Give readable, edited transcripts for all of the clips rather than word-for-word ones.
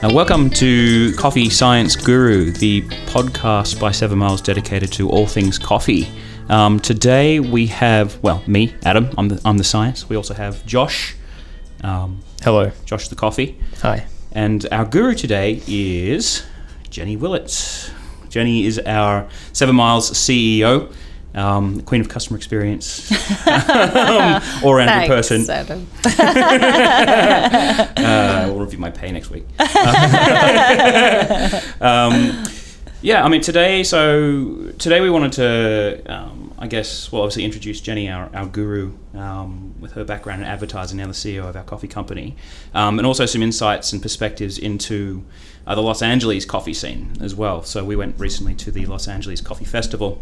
Welcome to Coffee Science Guru, the podcast by 7 Miles dedicated to all things coffee. Today we have, me, Adam, I'm the science. We also have Josh. Hello. Josh the coffee. Hi. And our guru today is Jenny Willett. Jenny is our 7 Miles CEO, Queen of Customer Experience, all-rounder person. Adam. We'll review my pay next week. Today we wanted to, obviously introduce Jenny, our guru, with her background in advertising, now the CEO of our coffee company, and also some insights and perspectives into the Los Angeles coffee scene as well. So we went recently to the Los Angeles Coffee Festival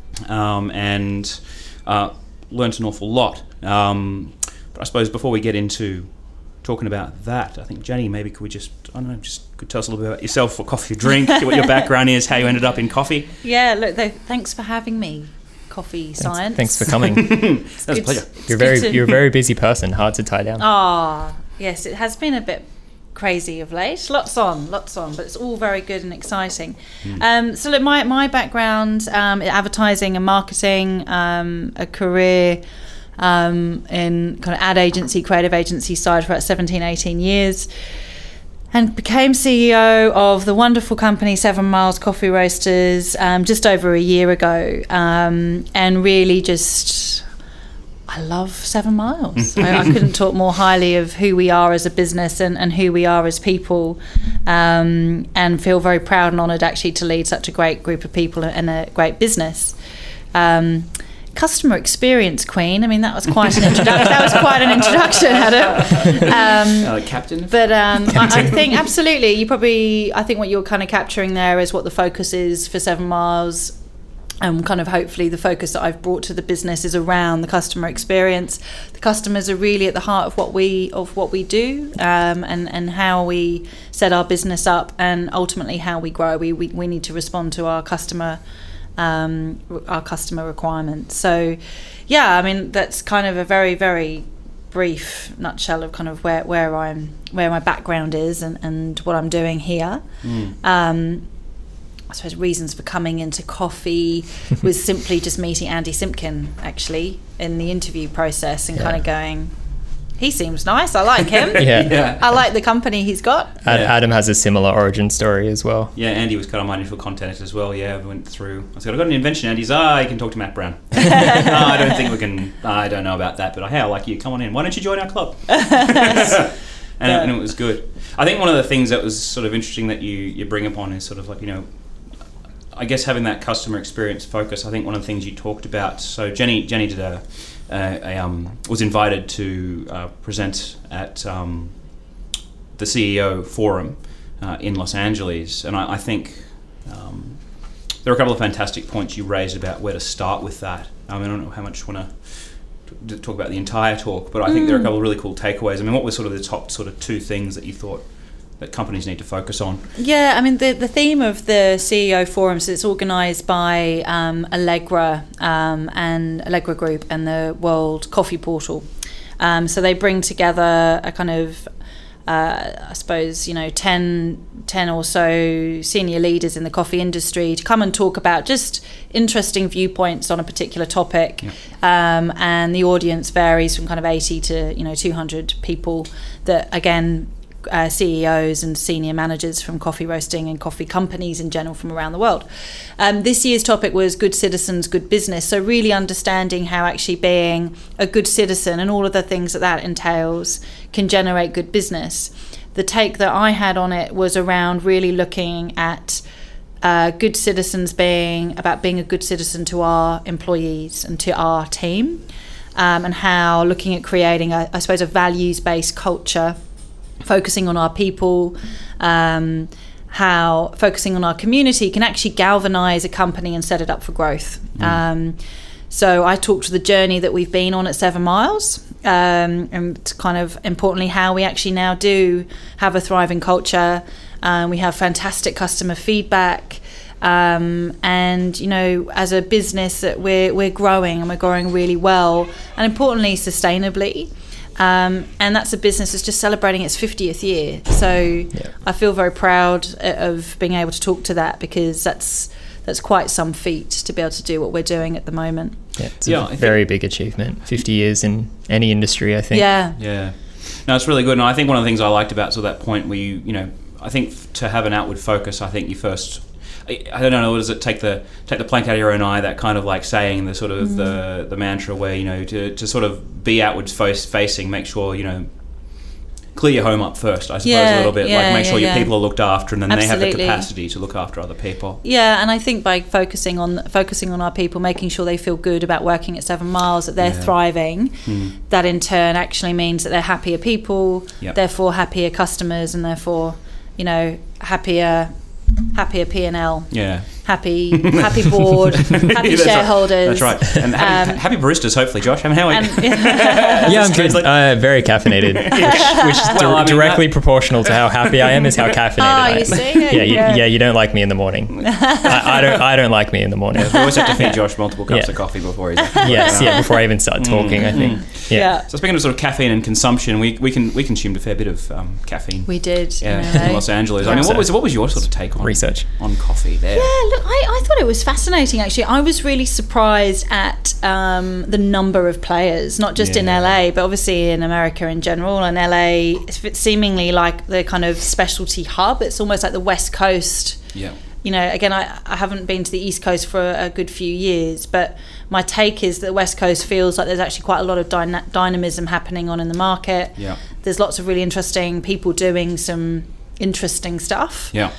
and learnt an awful lot. But I suppose before we get into talking about that, I think, Jenny, maybe could tell us a little bit about yourself, what coffee you drink, what your background is, how you ended up in coffee. Yeah, look, thanks for having me, Coffee Science. Thanks for coming. That was a pleasure. You're a very busy person, hard to tie down. Yes, it has been a bit crazy of late. Lots on, but it's all very good and exciting. So look, my background, advertising and marketing, a career in kind of ad agency, creative agency side for about 17, 18 years, and became CEO of the wonderful company 7 Miles Coffee Roasters just over a year ago, and really just I love 7 Miles. I couldn't talk more highly of who we are as a business and who we are as people, and feel very proud and honoured actually to lead such a great group of people and a great business. Customer experience queen. I mean, that was quite an introduction. Adam. Captain. But I think absolutely. I think what you're kind of capturing there is what the focus is for 7 Miles. Kind of hopefully the focus that I've brought to the business is around the customer experience. The customers are really at the heart of what we do, and how we set our business up, and ultimately how we grow. We need to respond to our customer requirements. So yeah, I mean, that's kind of a very, very brief nutshell of kind of where my background is and what I'm doing here. I suppose reasons for coming into coffee was simply just meeting Andy Simpkin actually in the interview process and kind of going, he seems nice, I like him. I like the company he's got. Adam has a similar origin story as well. Yeah, Andy was kind of my initial contact as well. Yeah, we went through. I said, I've got an invention. Andy's, you can talk to Matt Brown. I don't think we can. I don't know about that, but hey, I like you. Come on in. Why don't you join our club? And it was good. I think one of the things that was sort of interesting that you bring upon is sort of like, I guess having that customer experience focus. I think one of the things you talked about. So Jenny did was invited to present at the CEO forum in Los Angeles, and I think there are a couple of fantastic points you raised about where to start with that. I don't know how much you want to talk about the entire talk, but I think there are a couple of really cool takeaways. I mean, what were sort of the top sort of two things that you thought that companies need to focus on? Yeah, I mean, the theme of the CEO forums is organised by Allegra and Allegra Group and the World Coffee Portal. So they bring together a kind of, 10 or so senior leaders in the coffee industry to come and talk about just interesting viewpoints on a particular topic. And the audience varies from kind of 80 to 200 people that, again, CEOs and senior managers from coffee roasting and coffee companies in general from around the world. This year's topic was good citizens, good business. So really understanding how actually being a good citizen and all of the things that entails can generate good business. The take that I had on it was around really looking at good citizens being about being a good citizen to our employees and to our team, and how looking at creating a values-based culture, focusing on our people, how focusing on our community can actually galvanize a company and set it up for growth. So I talked to the journey that we've been on at 7 Miles, and kind of importantly how we actually now do have a thriving culture. We have fantastic customer feedback, and as a business that we're growing, and we're growing really well, and importantly sustainably. And that's a business that's just celebrating its 50th year. So I feel very proud of being able to talk to that, because that's quite some feat to be able to do what we're doing at the moment. Yeah, it's a very big achievement. 50 years in any industry, I think. Yeah. No, it's really good. And I think one of the things I liked about that point where you know, I think to have an outward focus, I think you first, I don't know, what does it take the plank out of your own eye, that kind of like saying, the sort of the mantra where, you know, to sort of be outward facing, make sure, you know, clear your home up first, I suppose, a little bit. Like make sure your people are looked after, and then they have the capacity to look after other people. Yeah, and I think by focusing on our people, making sure they feel good about working at 7 Miles, that they're thriving, that in turn actually means that they're happier people, therefore happier customers, and therefore, you know, happier P&L. Yeah. Happy board, happy shareholders. That's right. And happy baristas, hopefully, Josh. I mean, how are you? Yeah, I'm good. Very caffeinated, which is directly proportional to how happy I am is how caffeinated I am. You see? Yeah, you don't like me in the morning. I don't like me in the morning. Yeah, we always have to feed Josh multiple cups of coffee before he's before I even start talking, I think. Yeah. So speaking of sort of caffeine and consumption, we consumed a fair bit of caffeine. We did. In Los Angeles. I mean, what was your sort of take on research on coffee there? Yeah, look, I thought it was fascinating, actually. I was really surprised at the number of players, not just in LA, but obviously in America in general. And LA, it's seemingly like the kind of specialty hub. It's almost like the West Coast. Yeah. You know, again, I haven't been to the East Coast for a good few years, but my take is that the West Coast feels like there's actually quite a lot of dynamism happening on in the market. Yeah. There's lots of really interesting people doing some interesting stuff. Yeah.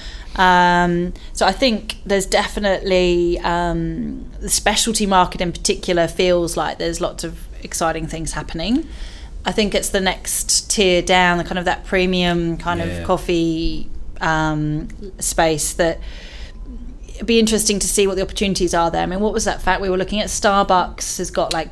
So I think there's definitely the specialty market in particular feels like there's lots of exciting things happening. I think it's the next tier down, the kind of that premium kind of coffee space that it'd be interesting to see what the opportunities are there. I mean, what was that fact we were looking at? Starbucks has got like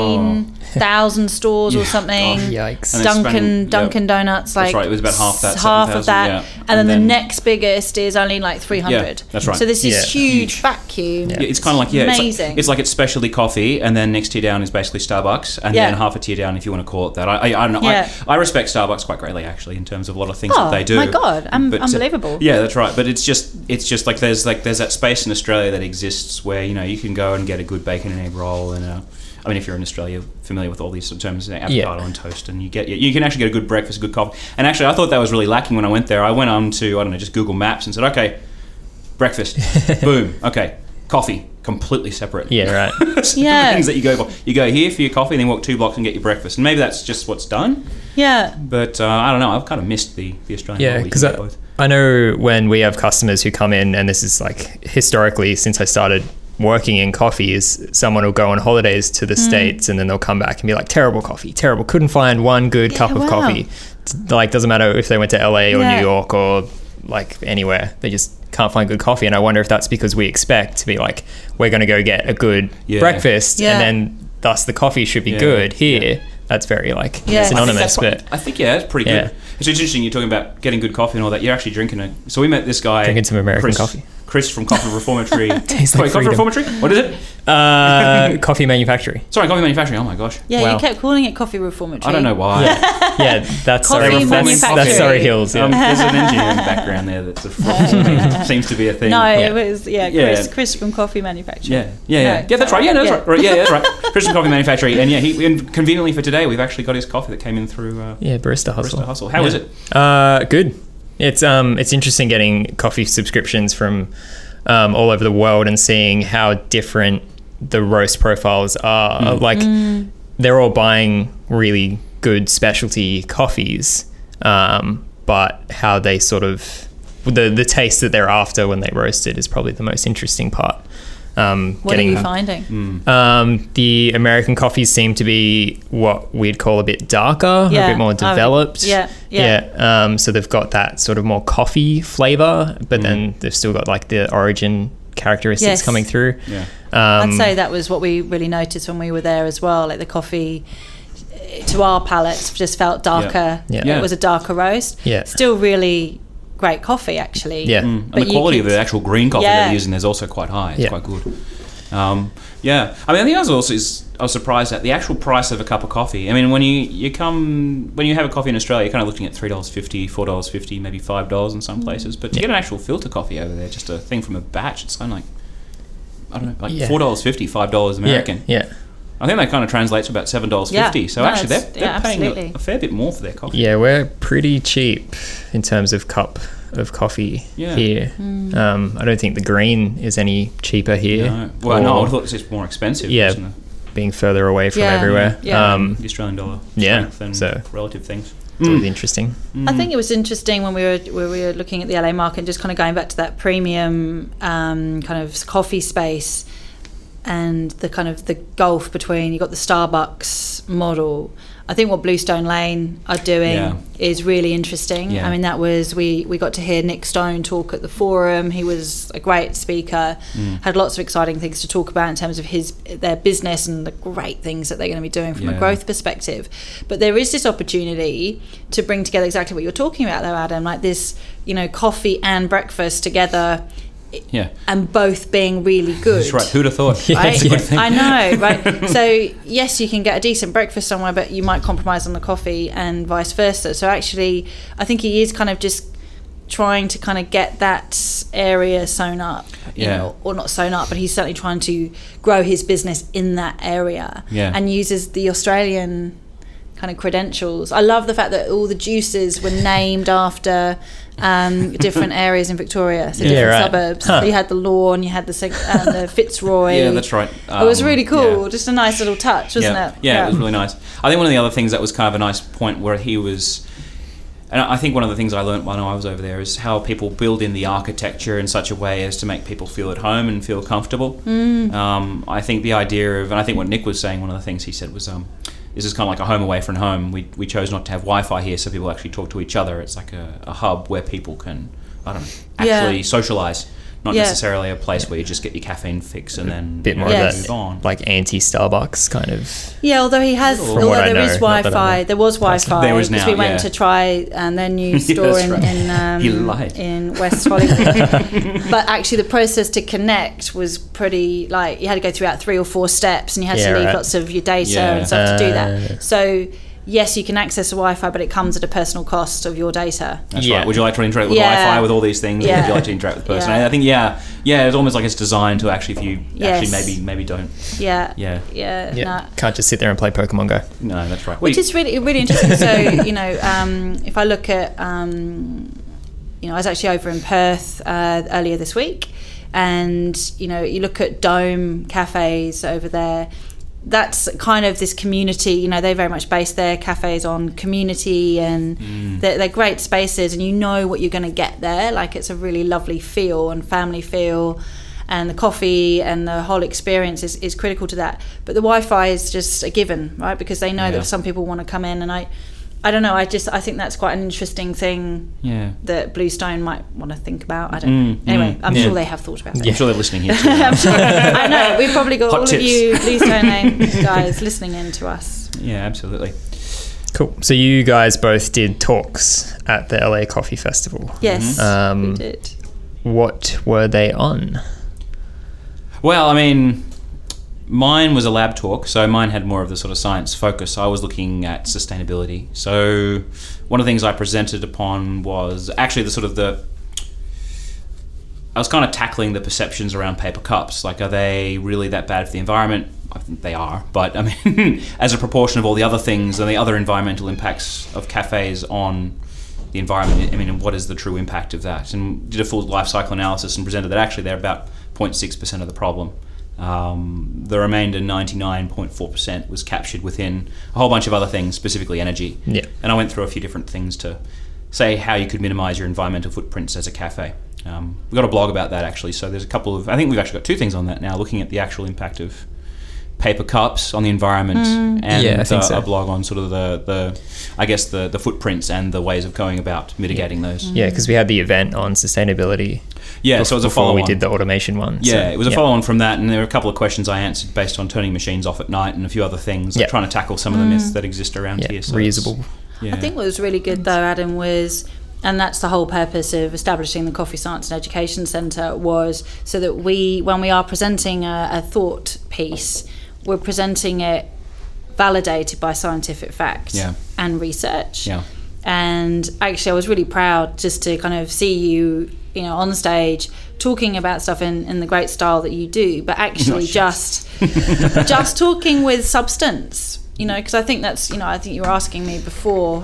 15,000 stores or something. Oh, yikes. Dunkin' Donuts, like, that's right, it was about half of that. And then the next biggest is only like 300. Yeah, that's right. So this is huge vacuum. Yeah, it's kind of like amazing. It's like it's specialty coffee, and then next tier down is basically Starbucks, and then half a tier down, if you want to call it that. I don't know. I respect Starbucks quite greatly, actually, in terms of a lot of things that they do. Oh my God, unbelievable. Yeah, that's right. But it's just like there's that space in Australia that exists where, you know, you can go and get a good bacon and egg roll, and I mean, if you're in Australia, familiar with all these sort of terms, avocado and toast, and you can actually get a good breakfast, good coffee. And actually, I thought that was really lacking when I went there. I went on to, just Google Maps and said, okay, breakfast, boom, okay, coffee, completely separate. Yeah, right. Things that you go for. You go here for your coffee, and then walk 2 blocks and get your breakfast. And maybe that's just what's done. Yeah. But I don't know. I've kind of missed the Australian. Yeah, because I know when we have customers who come in, and this is like historically since I started working in coffee, is someone will go on holidays to the States, and then they'll come back and be like, terrible coffee, terrible. Couldn't find one good cup of coffee. Like, doesn't matter if they went to LA or New York or like anywhere. They just can't find good coffee. And I wonder if that's because we expect to be like, we're going to go get a good breakfast, and then thus the coffee should be good here. Yeah. That's very like synonymous. I think it's pretty good. It's interesting you're talking about getting good coffee and all that. You're actually drinking so we met this guy drinking some American coffee. Chris from Coffee Reformatory. Tastes like Coffee Reformatory? What is it? Coffee Manufactory. Sorry, Coffee Manufactory. Oh my gosh. Yeah, wow. You kept calling it Coffee Reformatory. I don't know why. Yeah, that's Surrey Hills. Yeah. There's an engineering background there that seems to be a thing. No, it was Chris from Coffee Manufactory. Yeah, that's right. Yeah, that's right. Yeah, that's right. Chris from Coffee Manufactory, and and conveniently for today, we've actually got his coffee that came in through. Barista Hustle. How is it? Good. It's interesting getting coffee subscriptions from all over the world and seeing how different the roast profiles are. They're all buying really good specialty coffees, but how they sort of the taste that they're after when they roast it is probably the most interesting part. What are you finding? The American coffees seem to be what we'd call a bit darker, a bit more developed. So they've got that sort of more coffee flavor, but then they've still got like the origin characteristics coming through. Yeah. I'd say that was what we really noticed when we were there as well. Like the coffee, to our palates, just felt darker. It was a darker roast. Still really great coffee, actually. And the quality of the actual green coffee that they're using is also quite high. It's quite good. Yeah, I mean, I think I was surprised at the actual price of a cup of coffee. I mean, when you have a coffee in Australia, you're kind of looking at $3.50, $4.50, maybe $5 in some places. But to get an actual filter coffee over there, just a thing from a batch, it's something like, I don't know, like $4.50, $5 American. Yeah. I think that kind of translates to about $7.50. Yeah. So actually, they're paying absolutely. a fair bit more for their coffee. Yeah, we're pretty cheap in terms of cup of coffee here. I don't think the green is any cheaper here. No. Well, no, I thought it was more expensive. Yeah, being further away from everywhere. Yeah. The Australian dollar Yeah, and so relative things. It's always interesting. I think it was interesting when we were looking at the LA market, and just kind of going back to that premium kind of coffee space, and the kind of the gulf between, you've got the Starbucks model. I think what Bluestone Lane are doing is really interesting. I mean, that was, we got to hear Nick Stone talk at the forum. He was a great speaker, had lots of exciting things to talk about in terms of their business and the great things that they're going to be doing from a growth perspective. But there is this opportunity to bring together exactly what you're talking about though, Adam, like this, coffee and breakfast together. Yeah, and both being really good. That's right. Who'd have thought? Right? I know, right? So yes, you can get a decent breakfast somewhere, but you might compromise on the coffee, and vice versa. So actually, I think he is kind of just trying to kind of get that area sewn up, or not sewn up, but he's certainly trying to grow his business in that area, and uses the Australian kind of credentials. I love the fact that all the juices were named after different areas in Victoria, so different suburbs. So you had the Lawn, you had the Fitzroy. Yeah, that's right. It was really cool. Just a nice little touch, wasn't it? Yeah, it was really nice. I think one of the other things that was kind of a nice point where he was, and I think one of the things I learned when I was over there is how people build in the architecture in such a way as to make people feel at home and feel comfortable. I think the idea of, and I think what Nick was saying, one of the things he said was, this is kind of like a home away from home. We chose not to have Wi-Fi here so people actually talk to each other. It's like a hub where people can, actually socialise. Not necessarily a place where you just get your caffeine fix and then bit more of that, move on. Like anti-Starbucks kind of. Yeah, although he has, there is Wi-Fi. There was Wi-Fi. There was now. Because we went to try their new store in West Hollywood. But actually, the process to connect was pretty, you had to go through about 3 or 4 steps, and you had to leave lots of your data and stuff to do that. So yes, you can access the Wi-Fi, but it comes at a personal cost of your data. That's right. Would you like to interact with Wi-Fi with all these things, or would you like to interact with the person? I think, it's almost like it's designed to actually, if you actually maybe don't. Nah. Can't just sit there and play Pokemon Go. No, that's right. Which is really, really interesting. So, if I look at, I was actually over in Perth earlier this week, and, you look at Dome cafes over there. That's kind of this community, they very much base their cafes on community, and they're great spaces, and you know what you're going to get there. Like, it's a really lovely feel and family feel, and the coffee and the whole experience is critical to that. But the Wi-Fi is just a given, right? Because they know that some people want to come in, and I don't know. I think that's quite an interesting thing that Bluestone might want to think about. I don't know. Anyway, I'm sure they have thought about it. I'm sure they're listening here too. I know. We've probably got Hot all tips. of you Bluestone Lane guys listening in to us. Yeah, absolutely. Cool. So you guys both did talks at the LA Coffee Festival. Yes, we did. What were they on? Well, I mean, mine was a lab talk, so mine had more of the sort of science focus. I was looking at sustainability. So one of the things I presented upon was actually I was kind of tackling the perceptions around paper cups. Like, are they really that bad for the environment? I think they are, but I mean, as a proportion of all the other things and the other environmental impacts of cafes on the environment, I mean, what is the true impact of that? And did a full life cycle analysis and presented that actually they're about 0.6% of the problem. The remainder 99.4% was captured within a whole bunch of other things, specifically energy. Yeah. And I went through a few different things to say how you could minimize your environmental footprints as a cafe. We've got a blog about that actually, so there's a couple of, I think we've actually got 2 things on that now, looking at the actual impact of paper cups on the environment, and a blog on sort of the footprints and the ways of going about mitigating those. Yeah, because we had the event on sustainability. Yeah, so it was a follow-on. We did the automation one. Yeah, it was a follow-on from that, and there were a couple of questions I answered based on turning machines off at night and a few other things, like trying to tackle some of the myths that exist around here. So reusable. I think what was really good though, Adam, was And that's the whole purpose of establishing the Coffee Science and Education Centre, was so that when we are presenting a thought piece, we're presenting it validated by scientific fact and research. Yeah. And actually, I was really proud just to kind of see you, on stage talking about stuff in the great style that you do, but actually just talking with substance. Because I think that's, I think you were asking me before,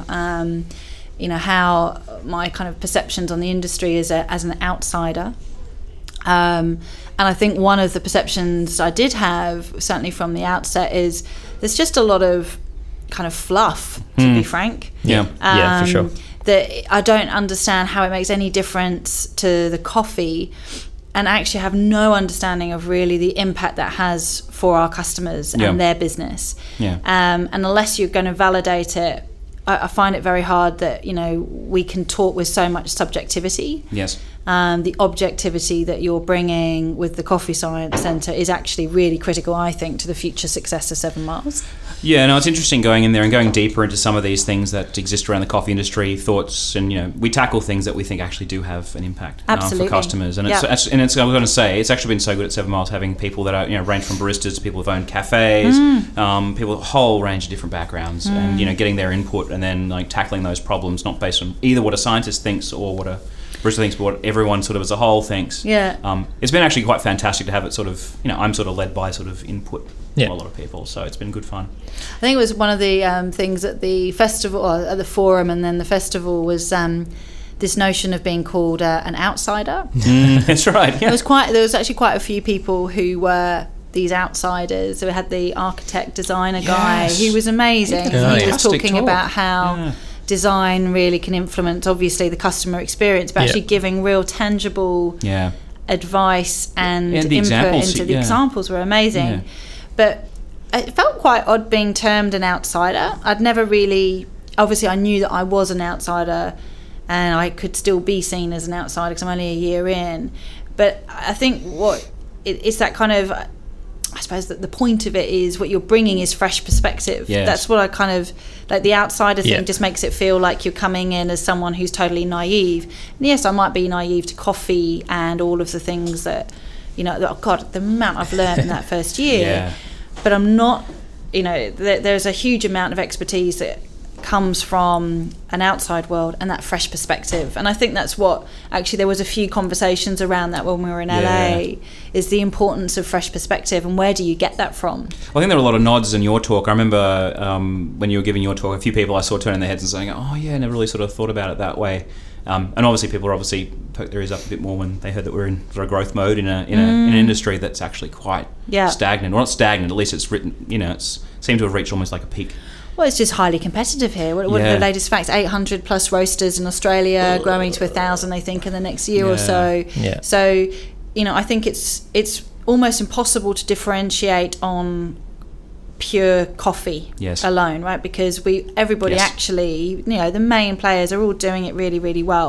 how my kind of perceptions on the industry as an outsider. And I think one of the perceptions I did have, certainly from the outset, is there's just a lot of kind of fluff, to be frank. Yeah, for sure. That I don't understand how it makes any difference to the coffee, and actually have no understanding of really the impact that has for our customers and their business. And unless you're going to validate it, I find it very hard that, we can talk with so much subjectivity. Yes. The objectivity that you're bringing with the Coffee Science Centre is actually really critical, I think, to the future success of 7 Miles. Yeah, no, it's interesting going in there and going deeper into some of these things that exist around the coffee industry, thoughts, and we tackle things that we think actually do have an impact for customers. And I was going to say, it's actually been so good at 7 Miles having people that are range from baristas to people who've owned cafes, people with a whole range of different backgrounds, and getting their input and then tackling those problems, not based on either what a scientist thinks or what a barista thinks, but what everyone sort of as a whole thinks. It's been actually quite fantastic to have it sort of, I'm sort of led by sort of input from a lot of people, so it's been good fun. I think it was one of the things at the festival, or at the forum, and then the festival was this notion of being called an outsider. That's right. Yeah. There was actually quite a few people who were these outsiders. So we had the architect designer guy, who was amazing. He was talking about how design really can influence, obviously, the customer experience, but actually giving real tangible advice and input into the examples were amazing. But it felt quite odd being termed an outsider. I'd never really, obviously I knew that I was an outsider and I could still be seen as an outsider because I'm only a year in. But I think it's that kind of, I suppose that the point of it is what you're bringing is fresh perspective. That's what I kind of, like the outsider thing just makes it feel like you're coming in as someone who's totally naive. And yes, I might be naive to coffee and all of the things that, God, the amount I've learned in that first year. But I'm not, there's a huge amount of expertise that comes from an outside world and that fresh perspective. And I think that's what, actually, there was a few conversations around that when we were in LA, is the importance of fresh perspective and where do you get that from? Well, I think there were a lot of nods in your talk. I remember when you were giving your talk, a few people I saw turning their heads and saying, oh yeah, I never really sort of thought about it that way. And obviously people are poked their ears up a bit more when they heard that we're in sort of growth mode in an industry that's actually quite stagnant. Well, not stagnant, at least it's written, it's seemed to have reached almost like a peak. Well, it's just highly competitive here. What are the latest facts? 800 plus roasters in Australia, growing to 1,000, they think, in the next year or so. So, I think it's almost impossible to differentiate on pure coffee alone, right? Because everybody actually, the main players are all doing it really, really well.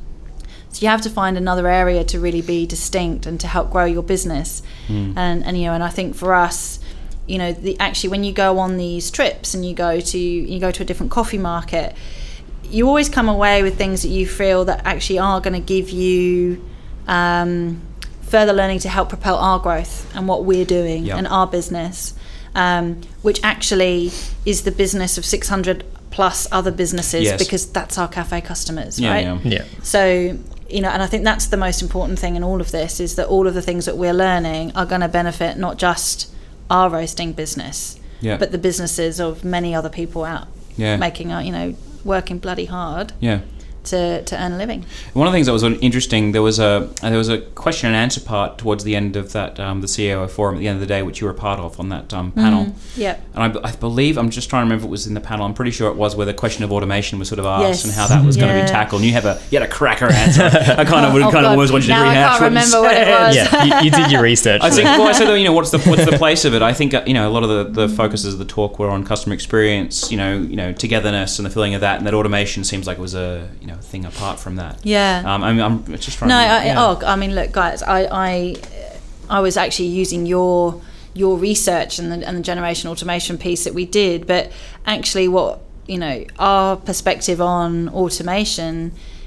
So you have to find another area to really be distinct and to help grow your business. And I think for us, actually when you go on these trips and you go to a different coffee market, you always come away with things that you feel that actually are going to give you further learning to help propel our growth and what we're doing and our business. Which actually is the business of 600 plus other businesses, because that's our cafe customers, right? So, and I think that's the most important thing in all of this, is that all of the things that we're learning are going to benefit not just our roasting business, but the businesses of many other people out making, working bloody hard. To earn a living. One of the things that was interesting, there was a question and answer part towards the end of that the CEO forum at the end of the day, which you were a part of on that panel. And I believe, I'm just trying to remember if it was in the panel. I'm pretty sure it was, where the question of automation was sort of asked and how that was going to be tackled. And you had a cracker answer. I kind of always wanted you to rehash what you said. What it was. Yeah, you did your research. I think. Well, I said, what's the place of it? I think a lot of the focuses of the talk were on customer experience, togetherness and the feeling of that, and that automation seems like it was a thing apart from that. I'm just trying I mean, look, guys, I was actually using your research and the generation automation piece that we did, but actually what our perspective on automation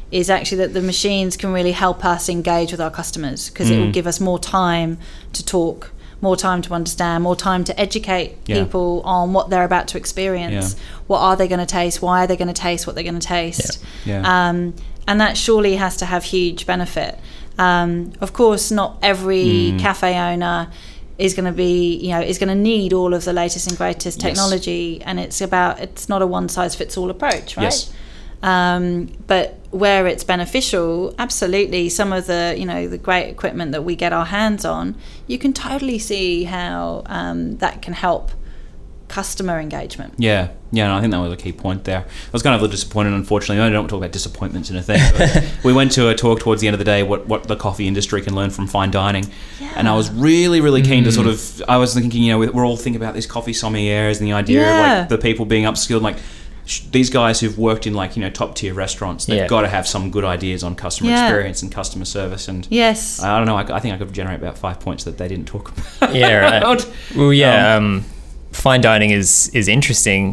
is actually that the machines can really help us engage with our customers, because it will give us more time to talk, more time to understand, more time to educate people on what they're about to experience. What are they going to taste? Why are they going to taste what they're going to taste? And that surely has to have huge benefit. Of course, not every cafe owner is going to be, is going to need all of the latest and greatest technology, and it's not a one size fits all approach, right? Yes. But where it's beneficial, absolutely, some of the the great equipment that we get our hands on, you can totally see how that can help customer engagement. Yeah, and I think that was a key point there. I was kind of a little disappointed, unfortunately. I don't talk about disappointments in a thing, but we went to a talk towards the end of the day, what the coffee industry can learn from fine dining. And I was really, really keen to sort of, I was thinking, we're all thinking about these coffee sommeliers and the idea of like the people being upskilled, like these guys who've worked in like top tier restaurants, they've got to have some good ideas on customer experience and customer service. And I don't know, I think I could generate about 5 points that they didn't talk about. Yeah, right. Well, fine dining is interesting.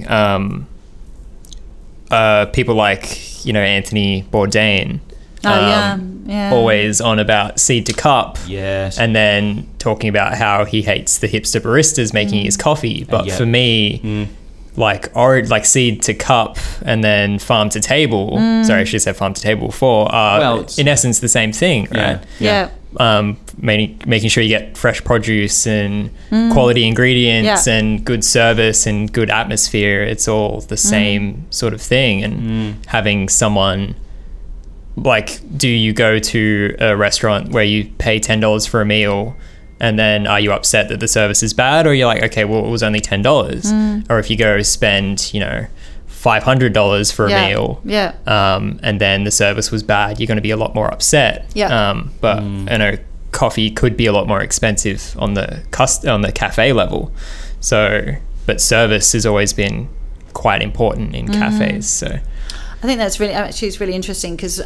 People like Anthony Bourdain, always on about seed to cup, and then talking about how he hates the hipster baristas making his coffee. But for me, like seed to cup and then farm to table. Sorry, I should have said farm to table before. In essence, the same thing, right? Making sure you get fresh produce and quality ingredients and good service and good atmosphere. It's all the same sort of thing. And having someone, like, do you go to a restaurant where you pay $10 for a meal, and then are you upset that the service is bad, or you're like, okay, well, it was only $10? Or if you go spend $500 for a meal, and then the service was bad, you're going to be a lot more upset. But I know coffee could be a lot more expensive on the cafe level. So, but service has always been quite important in cafes. So, I think that's it's really interesting, because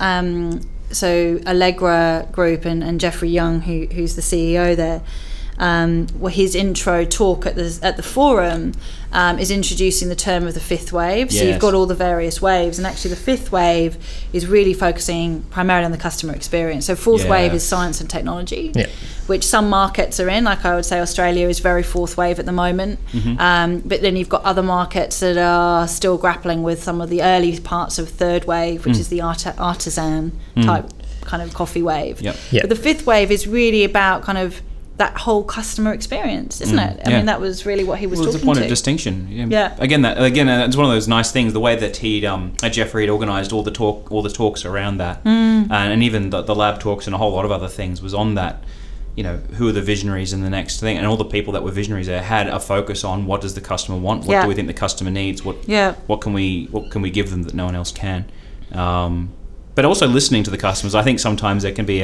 so Allegra Group and Jeffrey Young, who's the CEO there, his intro talk at the forum is introducing the term of the fifth wave. So you've got all the various waves, and actually the fifth wave is really focusing primarily on the customer experience. So fourth wave is science and technology, which some markets are in. Like I would say Australia is very fourth wave at the moment, but then you've got other markets that are still grappling with some of the early parts of third wave, which is the artisan type kind of coffee wave. But the fifth wave is really about kind of that whole customer experience, isn't it? I mean, that was really what he was talking to. It's a point of distinction. Again, it's one of those nice things. The way that Jeffrey had organised all the talks around that, and even the lab talks and a whole lot of other things was on that. Who are the visionaries in the next thing, and all the people that were visionaries there had a focus on what does the customer want, what do we think the customer needs, what can we give them that no one else can. But also listening to the customers. I think sometimes there can be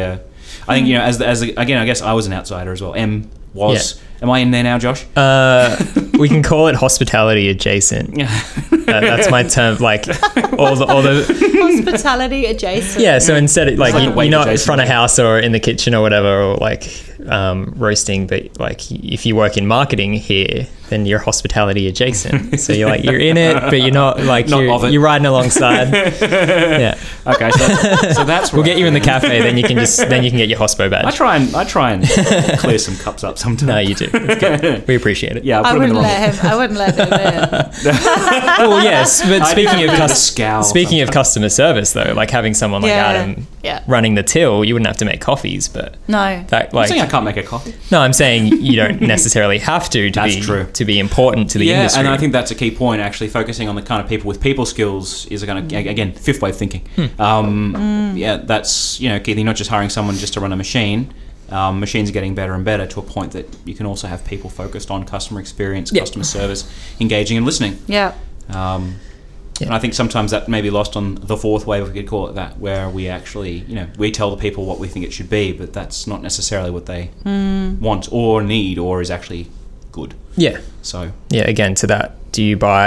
again, I guess I was an outsider as well. Am I in there now, Josh? We can call it hospitality adjacent. That's my term. Like all the hospitality adjacent. Yeah. So instead of you're not front of house or in the kitchen or whatever, or like roasting, but like if you work in marketing here, then you're hospitality adjacent. So you're in it, but you're not you're riding alongside. Okay. So that's we'll get you in the cafe. Then you can get your hospo badge. I try and clear some cups up sometimes. No, you do. It's good. We appreciate it. Yeah, I wouldn't let him in. Well, yes, but speaking of customer service, though, like having someone like Adam running the till, you wouldn't have to make coffees, but no, I'm saying I can't make a coffee. No, I'm saying you don't necessarily have to be important to the industry. And I think that's a key point. Actually, focusing on the kind of people with people skills is again fifth wave thinking. That's key. You're not just hiring someone just to run a machine. Machines are getting better and better to a point that you can also have people focused on customer experience, customer service, engaging and listening. And I think sometimes that may be lost on the fourth wave, if we could call it that, where we actually, we tell the people what we think it should be, but that's not necessarily what they want or need or is actually good. So again, to that, do you buy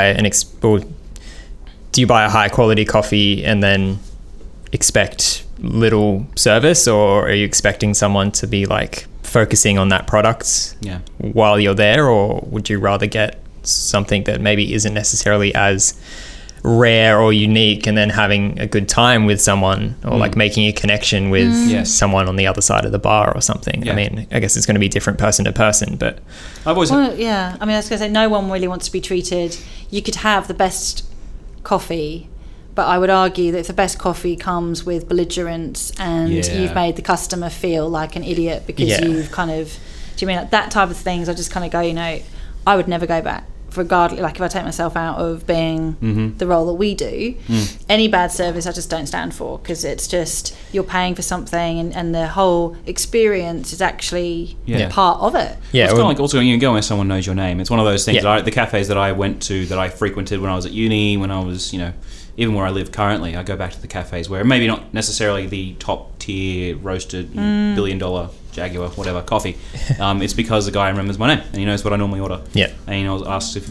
a high quality coffee and then expect little service, or are you expecting someone to be like focusing on that product while you're there, or would you rather get something that maybe isn't necessarily as rare or unique, and then having a good time with someone, or like making a connection with Yes. someone on the other side of the bar or something. Yeah. I mean, I guess it's going to be different person to person, but I've always Well, yeah. I mean, I was going to say, no one really wants to be treated. You could have the best coffee, but I would argue that if the best coffee comes with belligerence and Yeah. you've made the customer feel like an idiot because Yeah. you've kind of, do you mean like that type of things? I just kind of go, I would never go back. Regardless, like if I take myself out of being the role that we do, any bad service I just don't stand for, because it's just, you're paying for something, and the whole experience is actually Yeah. part of it. yeah, it's it kind of would- like also you go where someone knows your name. It's one of those things. Yeah. The cafes that I went to, that I frequented when I was at uni, when I was, even where I live currently, I go back to the cafes where maybe not necessarily the top tier roasted $1 billion Jaguar whatever coffee. It's because the guy remembers my name and he knows what I normally order. Yeah. And he knows, asks if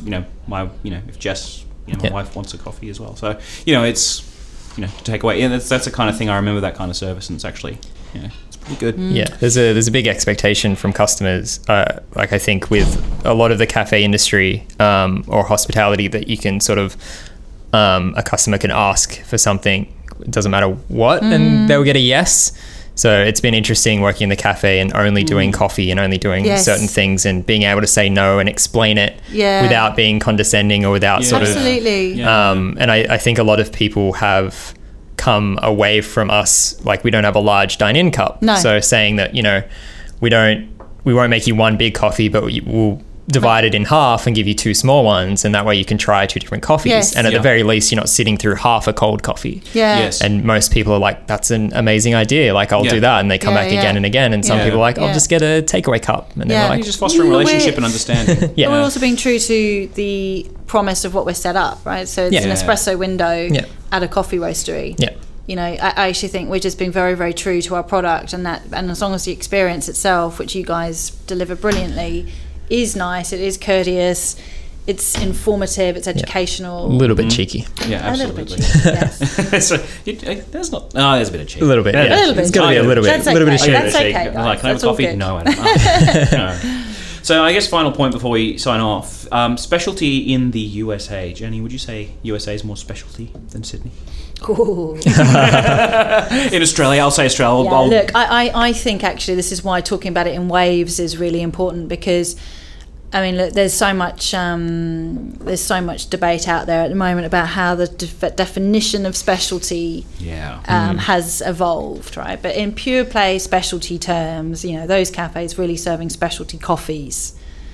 if Jess, my Yeah. wife wants a coffee as well. So it's to take away. Yeah, that's the kind of thing. I remember that kind of service, and it's actually it's pretty good. Yeah, there's a big expectation from customers. Like I think with a lot of the cafe industry or hospitality, that you can sort of a customer can ask for something, it doesn't matter what, and they'll get a yes. So it's been interesting working in the cafe and only doing coffee and only doing Yes. certain things, and being able to say no and explain it Yeah. without being condescending or without Yeah. sort of Absolutely. Yeah. and I think a lot of people have come away from us, like we don't have a large dine-in cup. No. So saying that, we won't make you one big coffee, but we'll divide it in half and give you two small ones, and that way you can try two different coffees. Yes. And at Yeah. the very least, you're not sitting through half a cold coffee. Yeah. Yes. And most people are like, that's an amazing idea. Like, I'll Yeah. do that. And they come Yeah, back yeah. again and again. And some Yeah. people are like, I'll Yeah. just get a takeaway cup. And Yeah. they're You're like, just fostering Well, relationship we're- and understanding. yeah. But we're also being true to the promise of what we're set up, right? So it's Yeah. an espresso window Yeah. at a coffee roastery. Yeah. I actually think we're just being very, very true to our product, and as long as the experience itself, which you guys deliver brilliantly, is nice, it is courteous, it's informative, it's a educational. little bit cheeky. Yeah, A little bit, absolutely. yes. So, there's not. Oh, there's a bit of cheek. A little bit, yeah. A little bit. It's got to be a little bit, That's little bit of okay. sugar. That's okay, guys. Like, can I have That's a all coffee? good. No, I don't. No. So I guess final point before we sign off. Specialty in the USA. Jenny, would you say USA is more specialty than Sydney? Ooh. In Australia, I'll say Australia. Yeah, look, I think actually this is why talking about it in waves is really important, because I mean, look, there's so much debate out there at the moment about how the definition of specialty has evolved, right? But in pure play specialty terms, those cafes really serving specialty coffees.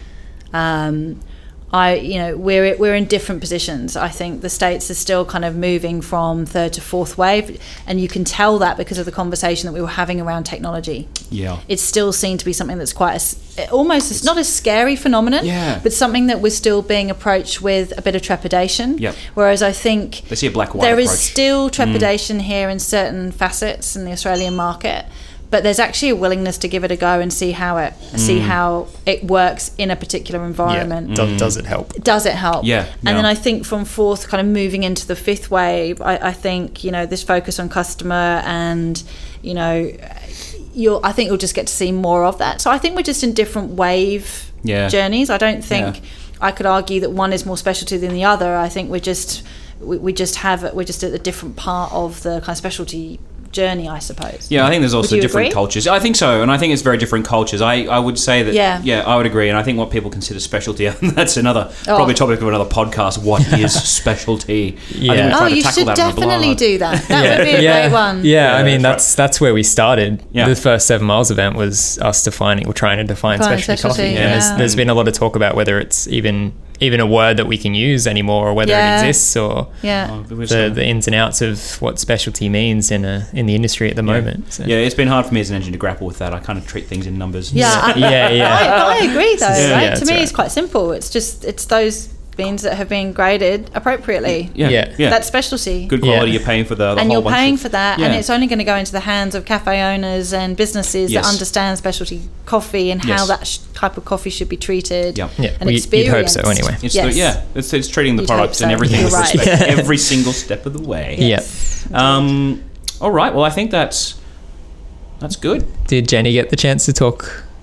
We're in different positions. I think the States are still kind of moving from third to fourth wave, and you can tell that because of the conversation that we were having around technology. Yeah. It's still seen to be something that's quite it's not a scary phenomenon, but something that we're still being approached with a bit of trepidation. Yep. Whereas I think They see a black-white there is approach. still trepidation here in certain facets in the Australian market. But there's actually a willingness to give it a go and see how it works in a particular environment. Yeah. Does it help? Does it help? Yeah. And then I think from fourth, kind of moving into the fifth wave, I think this focus on customer, and I think you'll just get to see more of that. So I think we're just in different wave journeys. I don't think I could argue that one is more specialty than the other. I think we're just at a different part of the kind of specialty journey, I suppose. Yeah, I think there's also different agree? cultures. I think so, and I think it's very different cultures. I would say that, Yeah. I would agree, and I think what people consider specialty, that's another probably topic of another podcast, what is specialty? Yeah. I think we try to You tackle should that on a definitely blog. do that. That would be a great one. Yeah, I mean that's that's where we started. Yeah. The first 7 Miles event was us trying to define specialty coffee. specialty, And yeah. there's been a lot of talk about whether it's even a word that we can use anymore, or whether it exists, or the ins and outs of what specialty means in the industry at the moment. So. Yeah, it's been hard for me as an engineer to grapple with that. I kind of treat things in numbers. Yeah, Yeah. I agree though, Yeah, right? that's To me, right. it's quite simple. It's those beans that have been graded appropriately. Yeah. That's specialty. Good quality. Yeah. You're paying for the And whole you're bunch paying of- for that, Yeah. and it's only going to go into the hands of cafe owners and businesses Yes. that understand specialty coffee and how Yes. that type of coffee should be treated. Yeah. Yeah, and you'd hope so experienced. anyway. It's Yes. it's treating the You'd products hope and so. everything You're with right. respect every single step of the way. Yes. All right. Well, I think that's good. Did Jenny get the chance to talk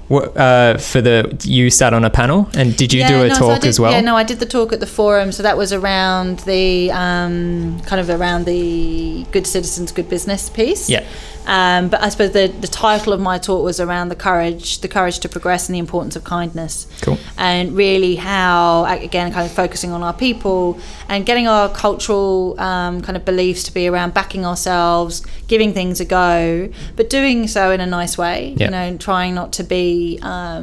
You sat on a panel, and did you do a talk as well? Yeah, no, I did the talk at the forum. So that was around the around the good citizens, good business piece. Yeah. But I suppose the title of my talk was around the courage to progress and the importance of kindness. Cool. And really how, again, kind of focusing on our people and getting our cultural kind of beliefs to be around backing ourselves, giving things a go, but doing so in a nice way, Yeah. you know, trying not to be,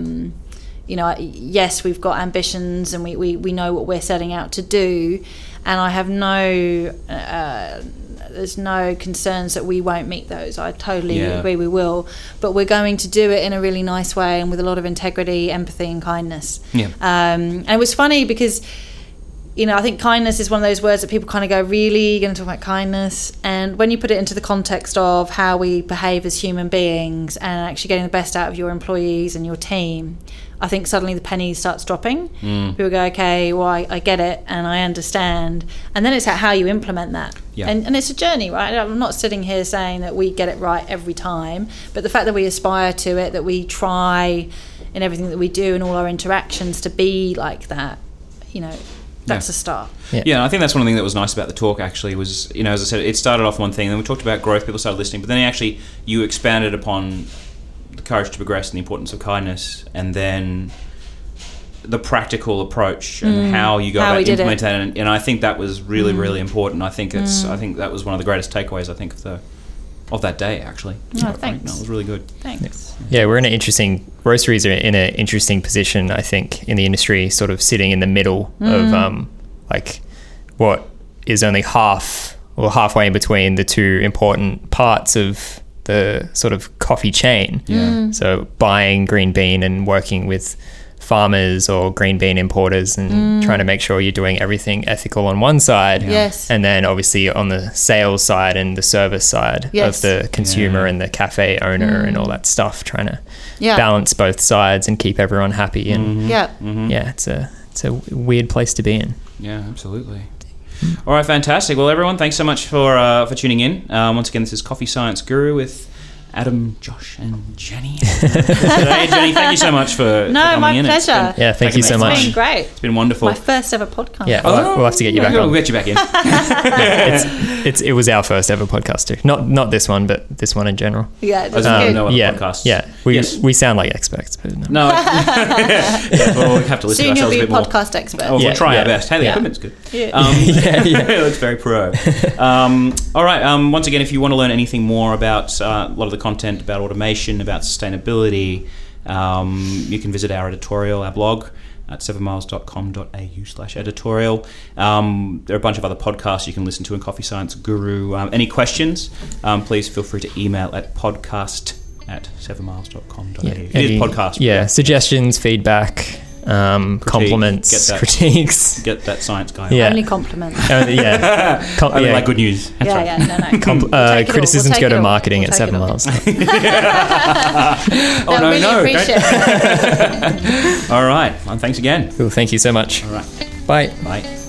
yes, we've got ambitions and we know what we're setting out to do. And I have there's no concerns that we won't meet those. I totally agree we will. But we're going to do it in a really nice way and with a lot of integrity, empathy and kindness. Yeah. And it was funny because, you know, I think kindness is one of those words that people kind of go, really? You're going to talk about kindness? And when you put it into the context of how we behave as human beings and actually getting the best out of your employees and your team, I think suddenly the penny starts dropping. People go, okay, well, I get it and I understand. And then it's how you implement that. Yeah. And it's a journey, right? I'm not sitting here saying that we get it right every time, but the fact that we aspire to it, that we try in everything that we do and all our interactions to be like that, you know, that's a start. Yeah, and I think that's one of the things that was nice about the talk, actually, was, you know, as I said, it started off one thing, then we talked about growth, people started listening, but then actually you expanded upon the courage to progress and the importance of kindness, and then the practical approach and how you go about implementing that, and I think that was really, really important. I think I think that was one of the greatest takeaways, I think, of that day, actually. Oh, thanks. No, it was really good. Thanks. Yeah, roasteries are in an interesting position, I think, in the industry, sort of sitting in the middle of like what is only halfway in between the two important parts of the sort of coffee chain. Yeah. So buying green bean and working with farmers or green bean importers and trying to make sure you're doing everything ethical on one side. Yes. And then obviously on the sales side and the service side of the consumer and the cafe owner and all that stuff, trying to balance both sides and keep everyone happy. And it's a weird place to be in. Yeah, absolutely. All right, fantastic. Well, everyone, thanks so much for tuning in. Once again, this is Coffee Science Guru with Adam, Josh, and Jenny. Hey, Jenny, thank you so much for coming in. No, my pleasure. Yeah, thank you so much. It's been great. It's been wonderful. My first ever podcast. Yeah, we'll have to get you back on. We'll get you back in. It was our first ever podcast too. Not this one, but this one in general. Yeah, no other podcasts. Yeah, we sound like experts, but no. Well, we'll have to listen soon to ourselves you'll a be bit a more. podcast expert. Oh, we'll try our best. Hey, the equipment's good. It looks very pro. All right. Once again, if you want to learn anything more about a lot of the content about automation, about sustainability, you can visit our editorial, our blog at 7miles.com.au/editorial. There are a bunch of other podcasts you can listen to in Coffee Science Guru. Any questions, please feel free to email at podcast@7miles.com.au. It is podcast. Yeah, suggestions, feedback, compliments, critiques. Get that science guy. Yeah. Only compliments. Only like good news. That's right. No. Criticisms go to marketing at 7 Miles. Really appreciate it. All right. Well, thanks again. Cool. Thank you so much. All right. Bye. Bye.